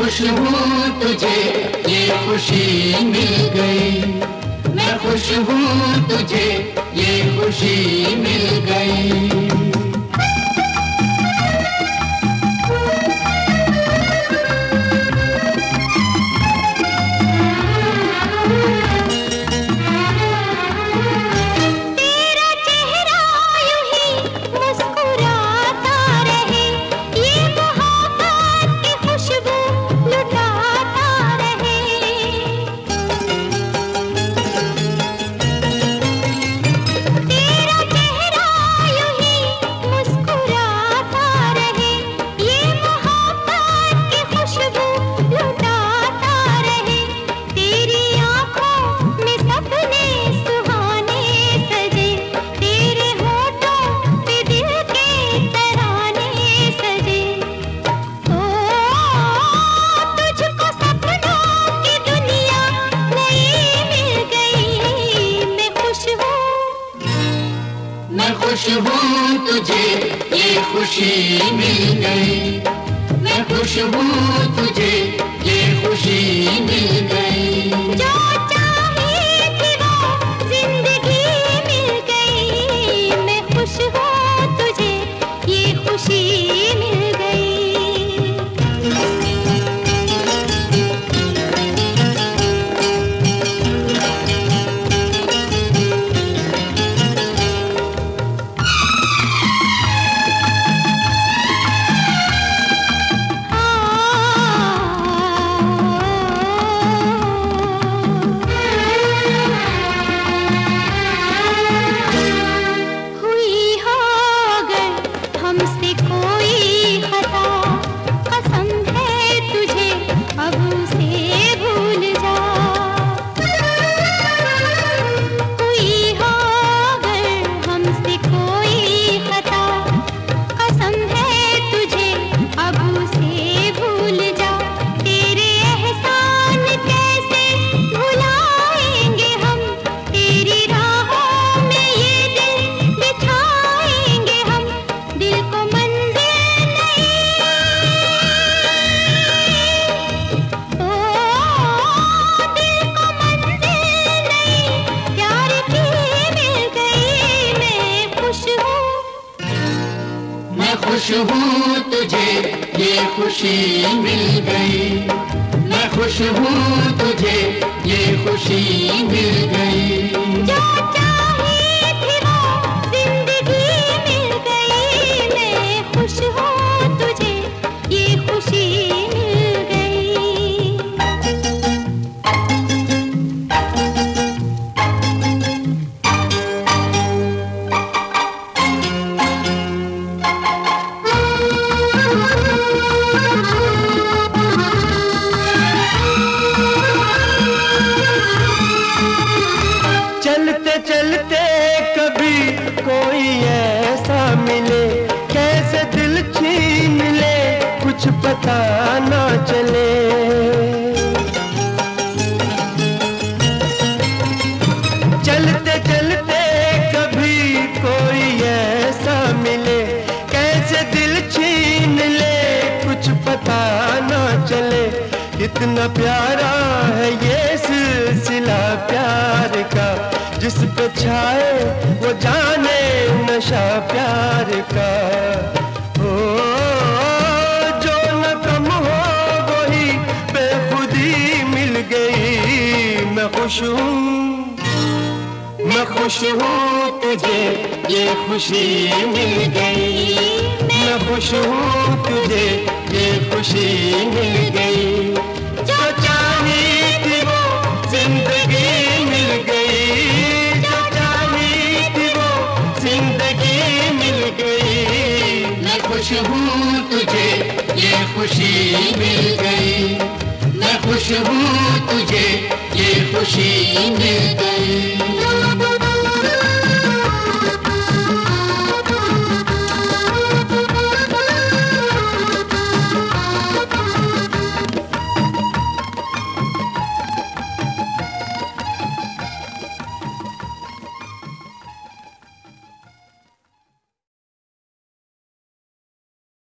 खुश हूँ तुझे ये खुशी मिल गई, मैं खुश हूँ तुझे ये खुशी मिल गई। खुश हूँ तुझे ये खुशी मिल गई, मैं खुश हूँ तुझे ये खुशी मिल गई। जो चाहे थी वो जिंदगी मिल गई, मैं खुश हूँ तुझे ये खुशी मिल गई। खुश हूँ तुझे ये खुशी मिल गई, मैं खुश हूँ तुझे ये खुशी मिल गई। जो चाहे थी वो जिंदगी मिल गई, मैं खुश हूँ तुझे ये खुशी मिल गई। चलते चलते कभी कोई ऐसा मिले, कैसे दिल छीन ले कुछ पता ना चले। चलते चलते कभी कोई ऐसा मिले, कैसे दिल छीन ले कुछ पता ना चले। कितना प्यारा है ये सिलसिला प्यार का, जिस पे छाए वो जाने नशा प्यार का। ओ जो न कम हो वही बेखुदी मिल गई। मैं खुश हूँ तुझे ये खुशी मिल गई, मैं खुश हूँ तुझे ये खुशी मिल गई। जो चाहे थी वो जिंदगी मिल गई, जो चाहे थी वो जिंदगी मिल गई। मैं खुश हूँ तुझे ये खुशी मिल गई, मैं खुश हूँ तुझे ये खुशी मिल गई।